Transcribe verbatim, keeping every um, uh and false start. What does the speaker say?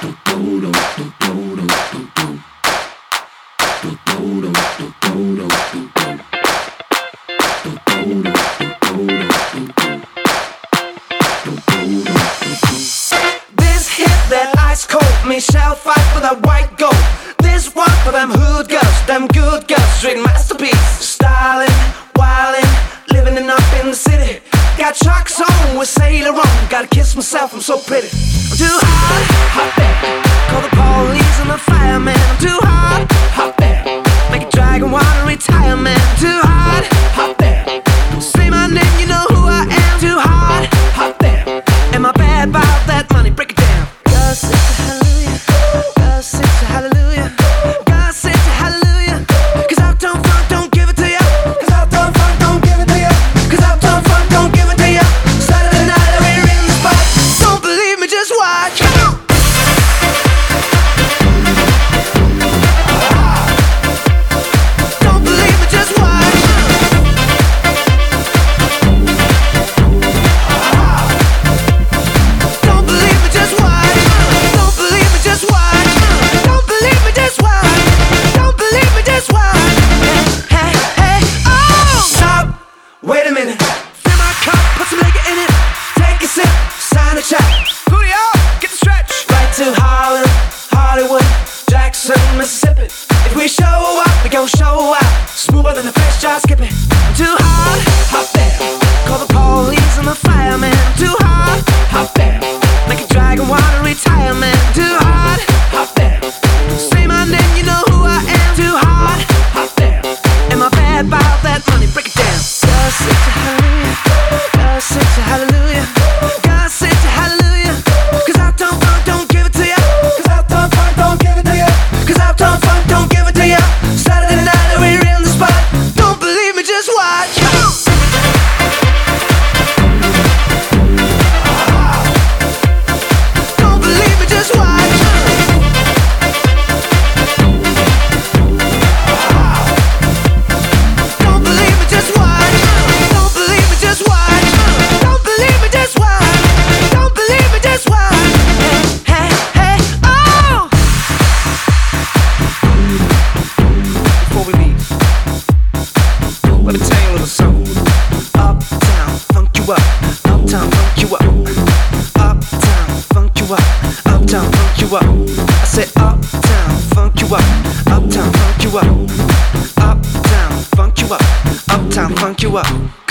This hit that ice cold, me shall fight for that white gold. This one for them hood girls, them good girls, straight masterpiece. Styling, wildin', living it up in the city. Got trucks on with Sailor on, gotta kiss myself, I'm so pretty. I'm too hot, hot there. Call the police and the fireman. I'm too hot, hot there. Make a dragon wanna retire, man. I'm too hot, hot there. Say my name, you know who I am. Too hot, hot there. Am I bad about that money? Break it down. God sings a hallelujah. God sings a hallelujah. God sings a hallelujah. Cause Uptown Funk don't give it to ya. Cause Uptown Funk don't give it to ya. Cause Uptown Funk don't give it to ya. Saturday night we're in the spot. Don't believe me, just watch. Come on. Don't believe me, just watch. Don't believe me, just watch. Don't believe me, just watch. Don't believe me, just watch. Don't believe me, just watch. Hey, hey, oh! Stop, wait a minute. Fill my cup, put some liquor in it. Take a sip, sign a check. Julio, get the stretch. Right to Harlem, Hollywood, Jackson, Mississippi. If we show up, we gon' show out. Smoother than a fresh jar skipping. I'm too hot, hot there. Call the police and the fireman. I'm too hot, hot there. Make a dragon wanna retire, man. I'm too hot, hot there. Say my name, you know who I am. Too hot, hot there. Am I bad about that money? Break it down. God sings a hallelujah. God sings a hallelujah. God sings a hallelujah. Cause Uptown Funk don't give it to ya. Cause Uptown Funk don't give it to ya. Cause Uptown Funk don't give it to ya. Saturday night we're in the spot. Don't believe me, just watch. Don't believe me, just watch. Don't believe me, just watch. Don't believe me, just watch. Don't believe me, just watch. Don't believe me, just watch. Hey, hey, oh! Before we leave, let me tell you a little something. Uptown, funk you up. Uptown, funk you up. Uptown, funk you up. Uptown, funk you up. I said uptown, funk you up. Uptown, funk you up. Uptown, funk you up. Uptown, funk you up.